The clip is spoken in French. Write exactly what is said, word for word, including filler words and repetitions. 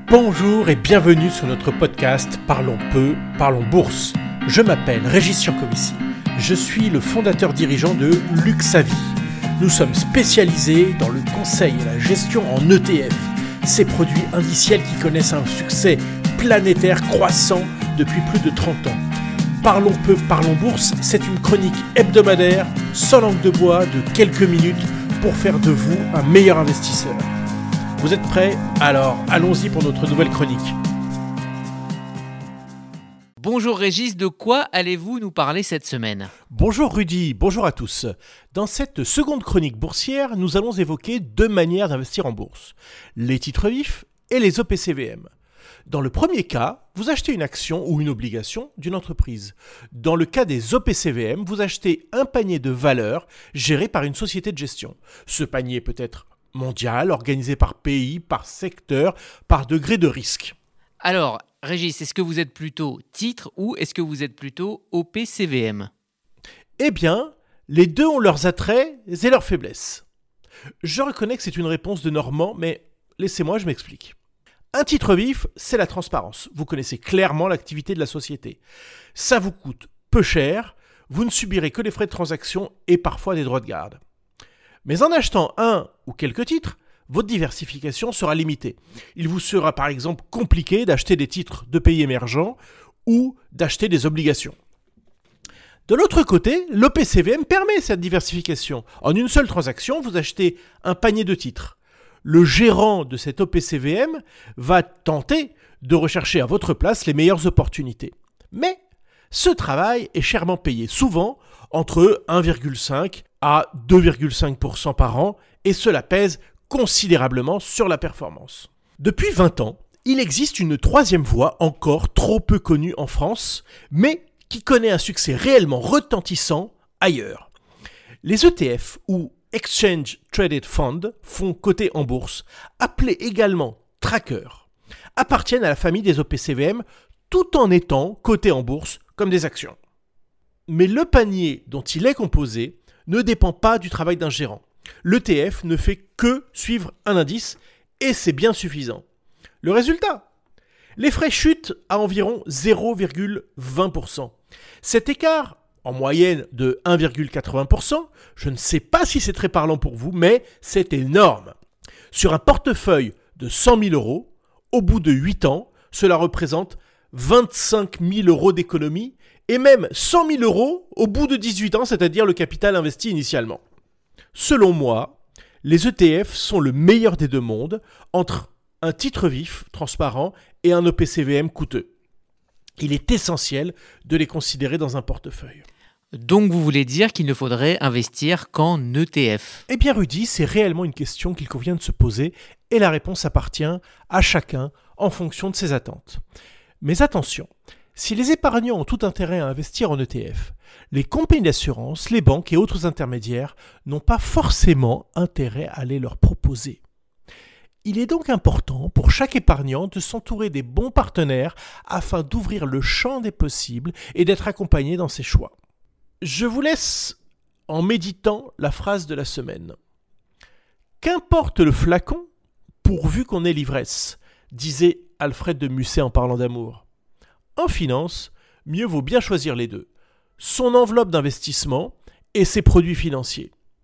Bonjour et bienvenue sur notre podcast Parlons peu, parlons bourse. Je m'appelle Régis Jancovici. Je suis le fondateur dirigeant de Luxavie. Nous sommes spécialisés dans le conseil et la gestion en E T F, ces produits indiciels qui connaissent un succès planétaire croissant depuis plus de trente ans. Parlons peu, parlons bourse, c'est une chronique hebdomadaire, sans langue de bois, de quelques minutes pour faire de vous un meilleur investisseur. Vous êtes prêts ? Alors, allons-y pour notre nouvelle chronique. Bonjour Régis, de quoi allez-vous nous parler cette semaine ? Bonjour Rudy, bonjour à tous. Dans cette seconde chronique boursière, nous allons évoquer deux manières d'investir en bourse, les titres vifs et les O P C V M. Dans le premier cas, vous achetez une action ou une obligation d'une entreprise. Dans le cas des O P C V M, vous achetez un panier de valeurs géré par une société de gestion. Ce panier peut être mondial, organisé par pays, par secteur, par degré de risque. Alors, Régis, est-ce que vous êtes plutôt titre ou est-ce que vous êtes plutôt O P C V M ? Eh bien, les deux ont leurs attraits et leurs faiblesses. Je reconnais que c'est une réponse de Normand, mais laissez-moi, je m'explique. Un titre vif, c'est la transparence. Vous connaissez clairement l'activité de la société. Ça vous coûte peu cher, vous ne subirez que les frais de transaction et parfois des droits de garde. Mais en achetant un ou quelques titres, votre diversification sera limitée. Il vous sera par exemple compliqué d'acheter des titres de pays émergents ou d'acheter des obligations. De l'autre côté, l'O P C V M permet cette diversification. En une seule transaction, vous achetez un panier de titres. Le gérant de cet O P C V M va tenter de rechercher à votre place les meilleures opportunités. Mais ce travail est chèrement payé, souvent entre un virgule cinq à deux virgule cinq pour cent par an, et cela pèse considérablement sur la performance. Depuis vingt ans, il existe une troisième voie encore trop peu connue en France, mais qui connaît un succès réellement retentissant ailleurs. Les E T F ou Exchange Traded Fund, fonds cotés en bourse, appelés également trackers, appartiennent à la famille des O P C V M tout en étant cotés en bourse comme des actions. Mais le panier dont il est composé ne dépend pas du travail d'un gérant. L'E T F ne fait que suivre un indice et c'est bien suffisant. Le résultat ? Les frais chutent à environ zéro virgule vingt pour cent. Cet écart, en moyenne de un virgule quatre-vingts pour cent, je ne sais pas si c'est très parlant pour vous, mais c'est énorme. Sur un portefeuille de cent mille euros, au bout de huit ans, cela représente vingt-cinq mille euros d'économie et même cent mille euros au bout de dix-huit ans, c'est-à-dire le capital investi initialement. Selon moi, les E T F sont le meilleur des deux mondes entre un titre vif, transparent, et un O P C V M coûteux. Il est essentiel de les considérer dans un portefeuille. Donc vous voulez dire qu'il ne faudrait investir qu'en E T F ? Eh bien Rudy, c'est réellement une question qu'il convient de se poser et la réponse appartient à chacun en fonction de ses attentes. Mais attention, si les épargnants ont tout intérêt à investir en E T F, les compagnies d'assurance, les banques et autres intermédiaires n'ont pas forcément intérêt à les leur proposer. Il est donc important pour chaque épargnant de s'entourer des bons partenaires afin d'ouvrir le champ des possibles et d'être accompagné dans ses choix. Je vous laisse en méditant la phrase de la semaine. Qu'importe le flacon, pourvu qu'on ait l'ivresse, disait Alfred de Musset en parlant d'amour. En finance, mieux vaut bien choisir les deux, son enveloppe d'investissement et ses produits financiers.